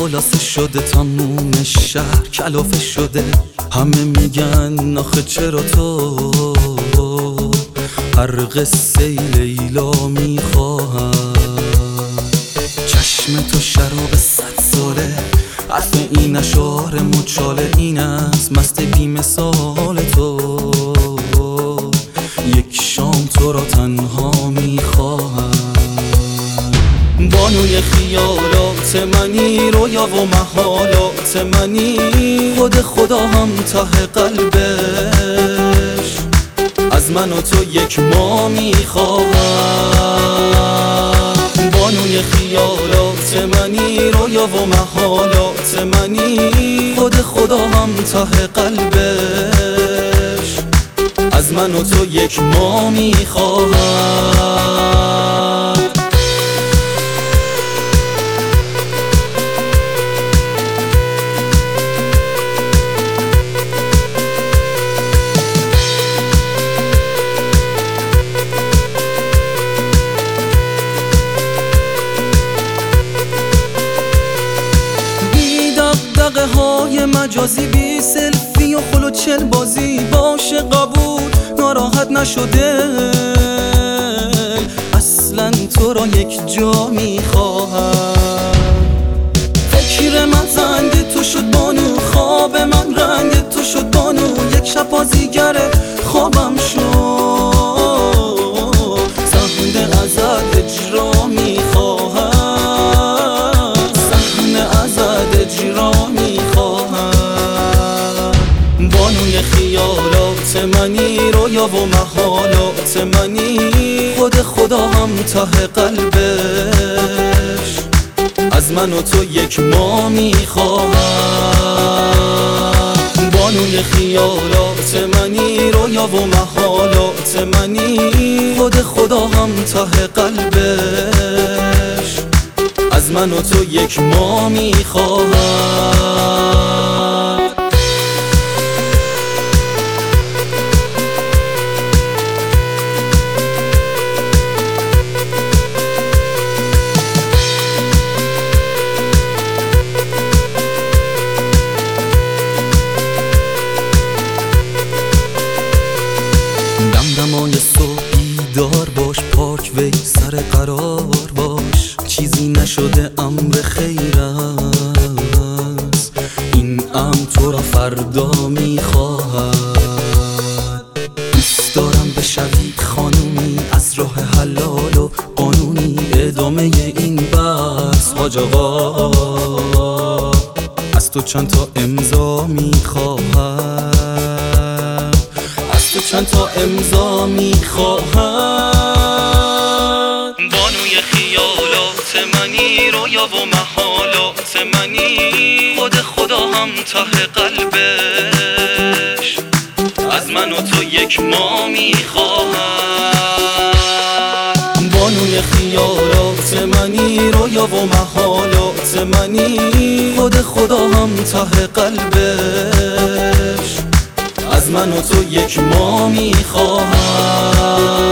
خلاصه شده تموم شهر کلافه شده. همه میگن آخه چرا تو هر قصه لیلا میخواهم. چشم تو شراب 100 ساله، حرف این اشعار مچاله این است مست بی مثال تو. یک شام تو را تنها میخواهم. بانوی خیالات منی، رویا و محالات منی، خود خدا هم ته قلبش از من و تو یک ما میخواهم. بانوی خیالات منی، رویا و محالات منی، خود خدا هم ته قلبش از من و تو یک ما میخواهم. دغدغه های مجازی، بی سلفی و خلو چل بازی، باشه قبول ناراحت نشده اصلا تو را یک جا میخواهم. فکر من زنگ تو شد بانو، خواب من رنگ تو شد بانو، یک شب بازیگر خوابم شد، صحنه ازت اجرا میخواهم، صحنه ازت اجرا میخواهم. بانوی خیالات منی، رویا و محالات منی، خود خدا هم ته قلبش از من و تو یک ما میخواهم. بانوی خیالات منی، رویا و محالات منی، خود خدا هم ته قلبش از من و تو یک ما میخواهم. دمدمای صبح بیدار باش، پاک وی سر قرار باش، چیزی نشده امر خیر است، این امر تو را فردا میخواهد. دوست دارم بشوی خانومی از راه حلال و قانونی، ادامه این بحث حاج آقا از تو چند تا امضا میخواهم، تو چند تا امضا میخواهم. بانوی خیالات منی، رویا و محالات منی، خود خدا هم ته قلبش از من و تو یک ما میخواهم. بانوی خیالات منی، رویا و محالات منی، خود خدا هم ته قلبش از من و تو یک ما میخواهم.